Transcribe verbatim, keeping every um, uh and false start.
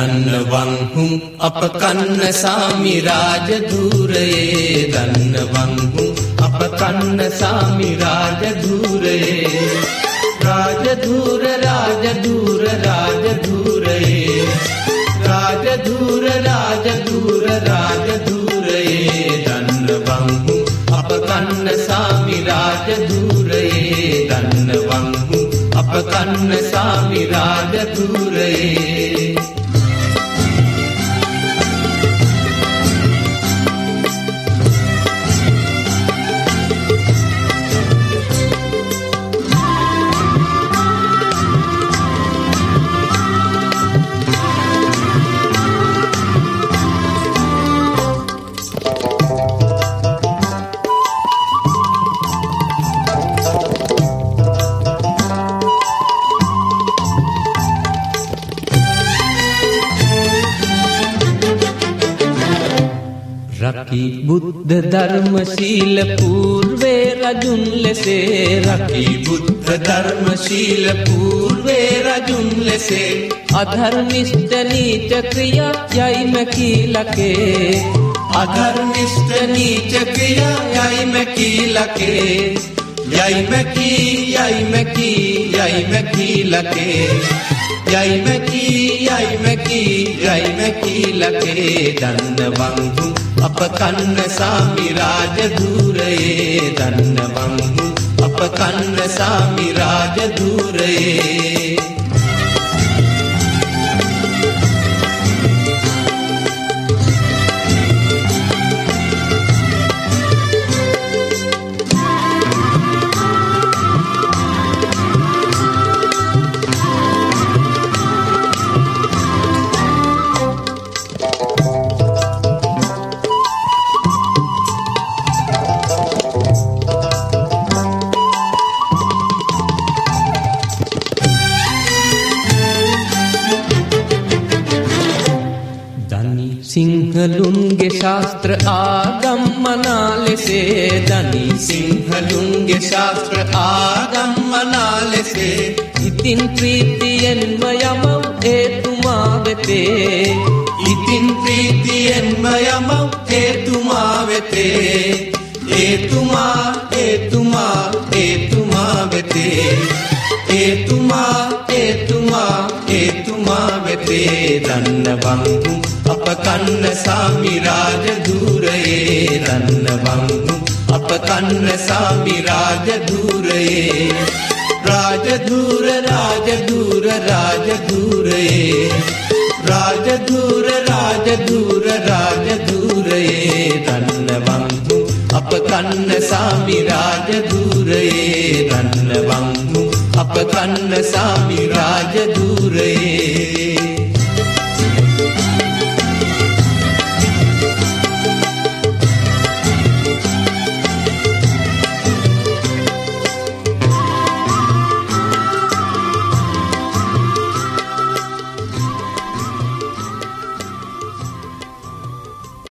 දන්නවංහුම් අප කන්න සාමි රාජධූරයේ දන්නවංහුම් අප කන්න සාමි රාජධූරයේ රාජධූර රාජධූර රාජධූරයේ රාජධූර රාජධූර රාජධූරයේ දන්නවංහුම් අප කන්න සාමි රාජධූරයේ දන්නවංහුම් අප කන්න සාමි රාජධූරයේ රකි බුද්ධ ධර්ම සීල පූර්වේ රජුන් ලෙසේ රකි බුද්ධ ධර්ම සීල පූර්වේ රජුන් ලෙසේ අධර්මිෂ්ඨ නීච ක්‍රියා යයි මකීලකේ අධර්මිෂ්ඨ නීච ක්‍රියා යයි මකීලකේ යයි මකී යයි මකී යයි මකීලකේ යයි මකී යයි මකී යයි මකීලකේ දන්නවංහුම් අප කන්න සාමි රාජධූරයේ දන්නවංහුම් අප කන්න සාමි රාජධූරයේ සිංහලුන්ගේ ශාස්ත්‍ර ආගම් මනා ලෙසේ දනි සිංහලුන්ගේ ශාස්ත්‍ර ආගම් මනා ලෙසේ ඉතින් ප්‍රීතියෙන්ම යමව් ඒතුමා වෙතේ ඉතින් ප්‍රීතියෙන්ම යමව් ඒතුමා වෙතේ ඒතුමා ඒතුමා ඒතුමා වෙතේ ඒතුමා ඒතුමා ඒතුමා වෙතේ දන්නවංහුම් අප කන්න සාමි රාජධූරයේ දන්නවංහුම් අප කන්න සාමි රාජධූරයේ රාජධූර රාජධූර රාජධූරයේ රාජධූර රාජධූර රාජධූරයේ දන්නවංහුම් අප කන්න සාමි රාජධූරයේ දන්නවංහුම් අප කන්න සාමි රාජධූරයේ